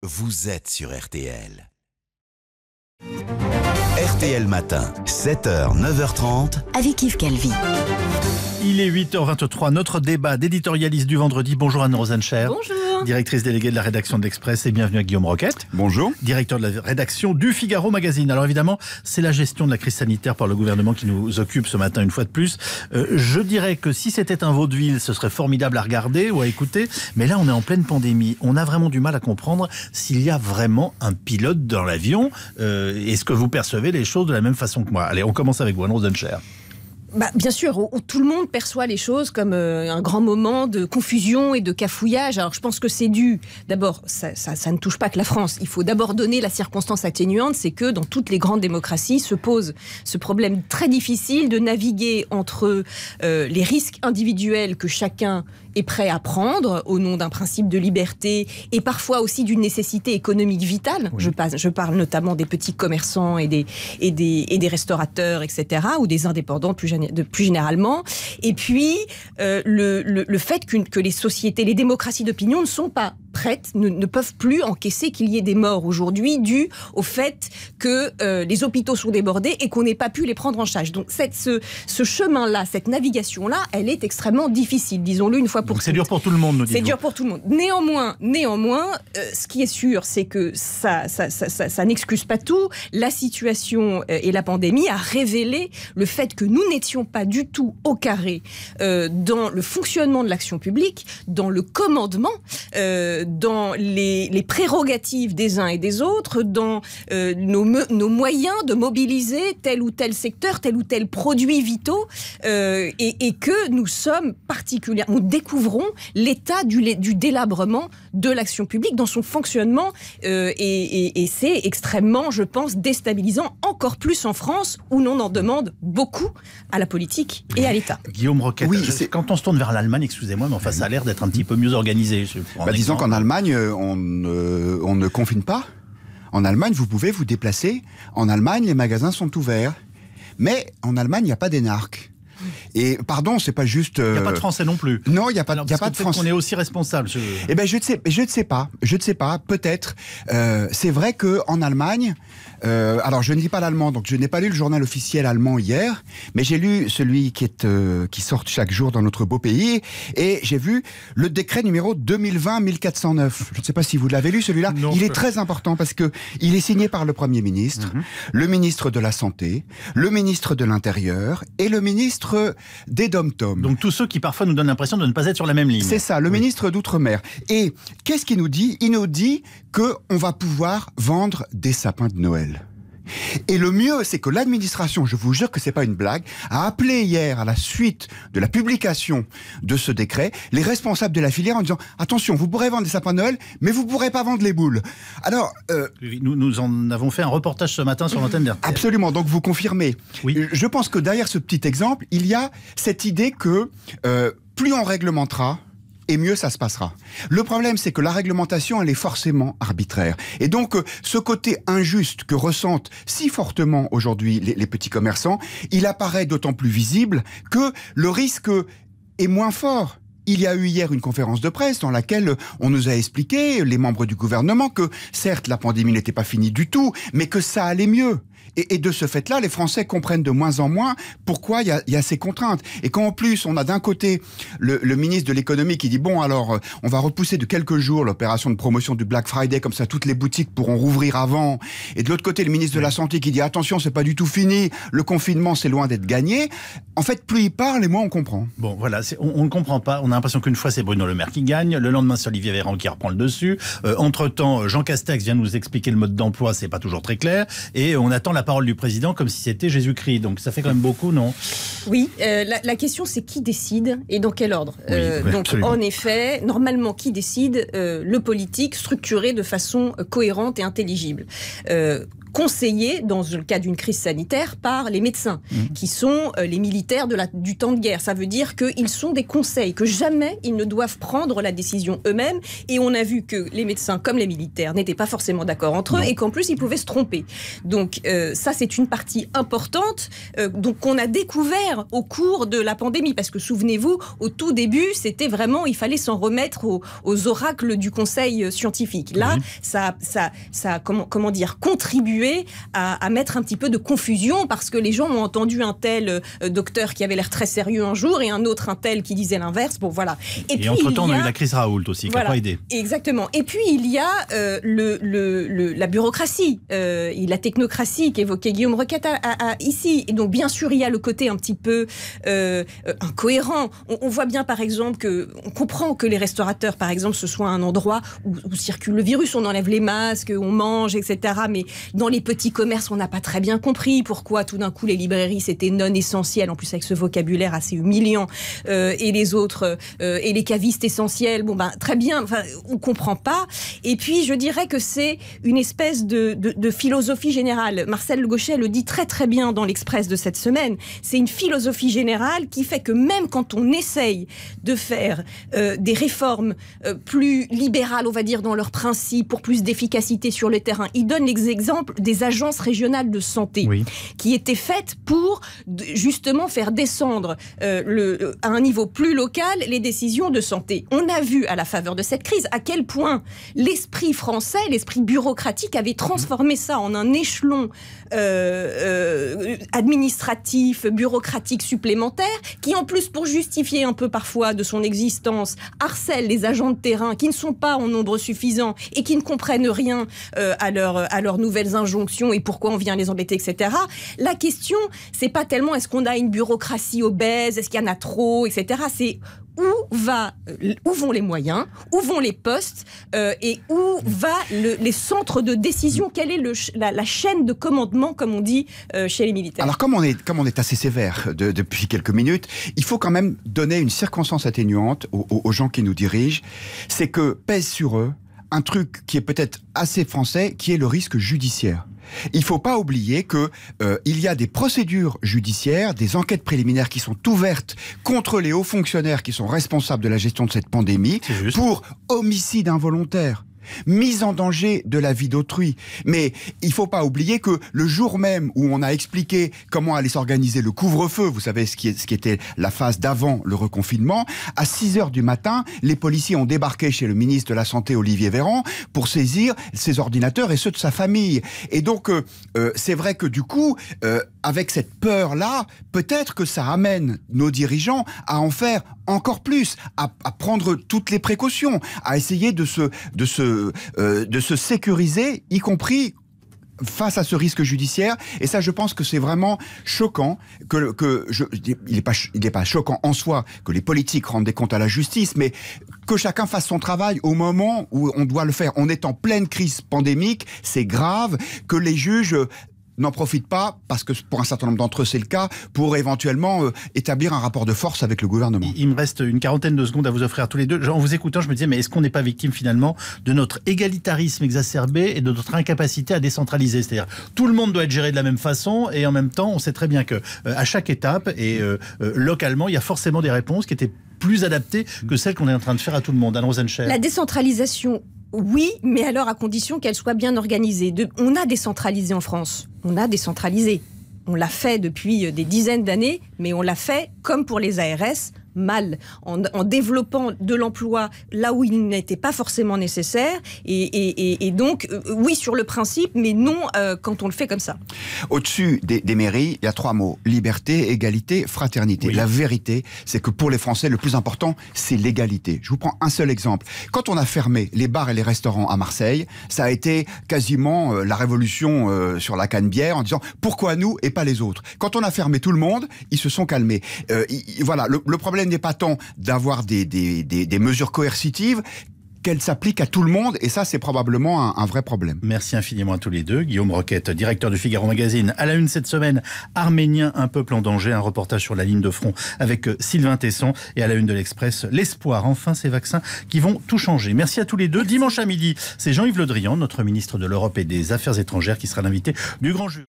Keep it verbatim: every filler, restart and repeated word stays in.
vous êtes sur R T L. R T L Matin, sept heures, neuf heures trente. Avec Yves Calvi. Il est huit heures vingt-trois, notre débat d'éditorialiste du vendredi. Bonjour Anne Rosencher. Bonjour. Directrice déléguée de la rédaction de l'Express, et bienvenue à Guillaume Roquette. Bonjour. Directeur de la rédaction du Figaro Magazine. Alors évidemment, c'est la gestion de la crise sanitaire par le gouvernement qui nous occupe ce matin une fois de plus. Euh, je dirais que si c'était un vaudeville, ce serait formidable à regarder ou à écouter. Mais là, on est en pleine pandémie. On a vraiment du mal à comprendre s'il y a vraiment un pilote dans l'avion. Euh, Est-ce que vous percevez les choses de la même façon que moi? Allez, on commence avec vous, Anne Rosencher. Bah, bien sûr, où, où tout le monde perçoit les choses comme euh, un grand moment de confusion et de cafouillage. Alors je pense que c'est dû, d'abord, ça, ça, ça ne touche pas que la France. Il faut d'abord donner la circonstance atténuante, c'est que dans toutes les grandes démocraties se pose ce problème très difficile de naviguer entre euh, les risques individuels que chacun est prêt à prendre au nom d'un principe de liberté et parfois aussi d'une nécessité économique vitale. Oui. Je, passe, je parle notamment des petits commerçants et des, et des, et des restaurateurs, et cetera, ou des indépendants plus, de, plus généralement. Et puis, euh, le, le, le fait que, que les sociétés, les démocraties d'opinion ne sont pas prêtes, ne, ne peuvent plus encaisser qu'il y ait des morts aujourd'hui dus au fait que euh, les hôpitaux sont débordés et qu'on n'ait pas pu les prendre en charge. Donc cette, ce, ce chemin-là, cette navigation-là, elle est extrêmement difficile, disons-le une fois pour toutes. C'est dur pour tout le monde, nous dites-vous. C'est dur pour tout le monde. Néanmoins, néanmoins euh, ce qui est sûr, c'est que ça, ça, ça, ça, ça n'excuse pas tout. La situation euh, et la pandémie a révélé le fait que nous n'étions pas du tout au carré euh, dans le fonctionnement de l'action publique, dans le commandement, euh, dans les, les prérogatives des uns et des autres, dans euh, nos, nos moyens de mobiliser tel ou tel secteur, tel ou tel produit vitaux, euh, et, et que nous sommes particulièrement, nous découvrons l'état du, du délabrement de l'action publique dans son fonctionnement, euh, et, et, et c'est extrêmement, je pense, déstabilisant, encore plus en France, où l'on en demande beaucoup à la politique et à l'État. Guillaume Roquette, oui, je, quand on se tourne vers l'Allemagne, excusez-moi, mais enfin, ça a l'air d'être un petit peu mieux organisé. Bah, disons qu'en Allemagne, on, euh, on ne confine pas. En Allemagne, vous pouvez vous déplacer. En Allemagne, les magasins sont ouverts. Mais en Allemagne, il n'y a pas d'énarques. Et pardon, c'est pas juste. Euh... Il n'y a pas de Français non plus. Non, il n'y a pas, Alors, y a pas de Français. On est aussi responsable. Je... Eh ben, je ne sais, je ne sais pas. Je ne sais pas. Peut-être. Euh, c'est vrai que en Allemagne, euh, alors je ne lis pas l'allemand, donc je n'ai pas lu le journal officiel allemand hier, mais j'ai lu celui qui est euh, qui sort chaque jour dans notre beau pays, et j'ai vu le décret numéro deux mille vingt mille quatre cent neuf. Je ne sais pas si vous l'avez lu celui-là. Non, il est très important parce que il est signé par le Premier ministre, mm-hmm. le ministre de la Santé, le ministre de l'Intérieur et le ministre des dom-toms. Donc tous ceux qui parfois nous donnent l'impression de ne pas être sur la même ligne. C'est ça, le oui. ministre d'Outre-mer. Et qu'est-ce qu'il nous dit? Il nous dit qu'on va pouvoir vendre des sapins de Noël. Et le mieux, c'est que l'administration, je vous jure que c'est pas une blague, a appelé hier, à la suite de la publication de ce décret, les responsables de la filière en disant « Attention, vous pourrez vendre des sapins de Noël, mais vous pourrez pas vendre les boules. » Alors, euh, nous, nous en avons fait un reportage ce matin sur l'antenne d'R T L. Absolument, donc vous confirmez. Oui. Je pense que derrière ce petit exemple, il y a cette idée que euh, plus on réglementera, et mieux ça se passera. Le problème, c'est que la réglementation, elle est forcément arbitraire. Et donc, ce côté injuste que ressentent si fortement aujourd'hui les, les petits commerçants, il apparaît d'autant plus visible que le risque est moins fort. Il y a eu hier une conférence de presse dans laquelle on nous a expliqué, les membres du gouvernement, que certes, la pandémie n'était pas finie du tout, mais que ça allait mieux. Et, et de ce fait-là, les Français comprennent de moins en moins pourquoi il y a, y a ces contraintes. Et quand en plus, on a d'un côté le, le ministre de l'économie qui dit « Bon, alors, on va repousser de quelques jours l'opération de promotion du Black Friday, comme ça toutes les boutiques pourront rouvrir avant. » Et de l'autre côté, le ministre de la Santé qui dit « Attention, c'est pas du tout fini, le confinement, c'est loin d'être gagné. » En fait, plus il parle, et moins on comprend. Bon, voilà, on ne comprend pas. On a l'impression qu'une fois, c'est Bruno Le Maire qui gagne. Le lendemain, c'est Olivier Véran qui reprend le dessus. Euh, entre-temps, Jean Castex vient nous expliquer le mode d'emploi, c'est pas toujours très clair. Et on attend la parole du président comme si c'était Jésus-Christ. Donc ça fait quand même beaucoup, non? Oui, euh, la, la question c'est qui décide et dans quel ordre. Oui, euh, oui, donc absolument. En effet, normalement qui décide? euh, Le politique, structuré de façon cohérente et intelligible. Euh, conseillés, dans le cas d'une crise sanitaire, par les médecins, mmh. qui sont euh, les militaires de la, du temps de guerre. Ça veut dire qu'ils sont des conseils, que jamais ils ne doivent prendre la décision eux-mêmes. Et on a vu que les médecins, comme les militaires, n'étaient pas forcément d'accord entre eux, non. et qu'en plus, ils pouvaient se tromper. Donc euh, ça, c'est une partie importante euh, donc, qu'on a découvert au cours de la pandémie. Parce que souvenez-vous, au tout début, c'était vraiment, il fallait s'en remettre aux, aux oracles du conseil scientifique. Là, oui. ça, ça, ça a comment, comment dire, contribué à, à mettre un petit peu de confusion parce que les gens ont entendu un tel euh, docteur qui avait l'air très sérieux un jour et un autre un tel qui disait l'inverse. Bon, voilà. Et, et puis, entre-temps, a... on a eu la crise Raoult aussi, qui n'a voilà. pas aidé. Exactement. Et puis, il y a euh, le, le, le, la bureaucratie euh, et la technocratie qu'évoquait Guillaume Roquette à, à, à, ici. Et donc, bien sûr, il y a le côté un petit peu euh, incohérent. On, on voit bien, par exemple, que on comprend que les restaurateurs, par exemple, ce soit un endroit où, où circule le virus, on enlève les masques, on mange, et cetera. Mais dans les petits commerces, on n'a pas très bien compris pourquoi tout d'un coup les librairies c'était non essentiel, en plus avec ce vocabulaire assez humiliant, euh, et les autres euh, et les cavistes essentiels. Bon ben très bien, enfin on comprend pas. Et puis je dirais que c'est une espèce de, de, de philosophie générale. Marcel Le Gauchet le dit très très bien dans l'Express de cette semaine. C'est une philosophie générale qui fait que même quand on essaye de faire euh, des réformes euh, plus libérales, on va dire dans leurs principes, pour plus d'efficacité sur le terrain, il donne l'exemple des agences régionales de santé, oui. qui étaient faites pour justement faire descendre euh, le, à un niveau plus local les décisions de santé. On a vu à la faveur de cette crise à quel point l'esprit français, l'esprit bureaucratique avait transformé ça en un échelon euh, euh, administratif, bureaucratique supplémentaire, qui en plus, pour justifier un peu parfois de son existence, harcèle les agents de terrain qui ne sont pas en nombre suffisant et qui ne comprennent rien euh, à, leur, à leurs nouvelles injonctions et pourquoi on vient les embêter, et cetera. La question, c'est pas tellement est-ce qu'on a une bureaucratie obèse, est-ce qu'il y en a trop, et cetera. C'est où, va, où vont les moyens, où vont les postes euh, et où va le, les centres de décision, quelle est le, la, la chaîne de commandement, comme on dit euh, chez les militaires. Alors comme on est, comme on est assez sévère de, depuis quelques minutes, il faut quand même donner une circonstance atténuante aux, aux, aux gens qui nous dirigent, c'est que pèse sur eux un truc qui est peut-être assez français, qui est le risque judiciaire. Il ne faut pas oublier qu'il euh, y a des procédures judiciaires, des enquêtes préliminaires qui sont ouvertes contre les hauts fonctionnaires qui sont responsables de la gestion de cette pandémie pour homicide involontaire, mise en danger de la vie d'autrui. Mais il ne faut pas oublier que le jour même où on a expliqué comment allait s'organiser le couvre-feu, vous savez ce qui, est, ce qui était la phase d'avant le reconfinement, à six heures du matin, les policiers ont débarqué chez le ministre de la Santé, Olivier Véran, pour saisir ses ordinateurs et ceux de sa famille. Et donc, euh, euh, c'est vrai que du coup, euh, avec cette peur-là, peut-être que ça amène nos dirigeants à en faire encore plus, à, à prendre toutes les précautions, à essayer de se... De se Euh, de se sécuriser, y compris face à ce risque judiciaire. Et ça, je pense que c'est vraiment choquant. Que, que je, il n'est pas, il n'est pas choquant en soi que les politiques rendent des comptes à la justice, mais que chacun fasse son travail au moment où on doit le faire. On est en pleine crise pandémique, c'est grave. Que les juges n'en profitent pas, parce que pour un certain nombre d'entre eux c'est le cas, pour éventuellement euh, établir un rapport de force avec le gouvernement. Il, il me reste une quarantaine de secondes à vous offrir tous les deux. En vous écoutant, je me disais, mais est-ce qu'on n'est pas victime finalement de notre égalitarisme exacerbé et de notre incapacité à décentraliser? C'est-à-dire, tout le monde doit être géré de la même façon, et en même temps, on sait très bien que euh, à chaque étape, et euh, euh, localement, il y a forcément des réponses qui étaient plus adaptées que celles qu'on est en train de faire à tout le monde. Anne Rosenchel. La décentralisation, oui, mais alors à condition qu'elle soit bien organisée. De, on a décentralisé en France. On a décentralisé. On l'a fait depuis des dizaines d'années, mais on l'a fait, comme pour les A R S, mal, en, en développant de l'emploi là où il n'était pas forcément nécessaire. Et, et, et, et donc, euh, oui, sur le principe, mais non euh, quand on le fait comme ça. Au-dessus des, des mairies, il y a trois mots. Liberté, égalité, fraternité. Oui. La vérité, c'est que pour les Français, le plus important, c'est l'égalité. Je vous prends un seul exemple. Quand on a fermé les bars et les restaurants à Marseille, ça a été quasiment euh, la révolution euh, sur la Canebière en disant « Pourquoi nous et pas les autres ?» Quand on a fermé tout le monde, ils se sont calmés. Euh, y, y, voilà, le, le problème n'est pas tant d'avoir des, des, des, des mesures coercitives qu'elle s'applique à tout le monde, et ça, c'est probablement un, un vrai problème. Merci infiniment à tous les deux. Guillaume Roquette, directeur du Figaro Magazine. À la une cette semaine, Arménien, un peuple en danger, un reportage sur la ligne de front avec Sylvain Tesson. Et à la une de l'Express, l'espoir, enfin ces vaccins qui vont tout changer. Merci à tous les deux. Dimanche à midi, c'est Jean-Yves Le Drian, notre ministre de l'Europe et des Affaires étrangères, qui sera l'invité du grand jury.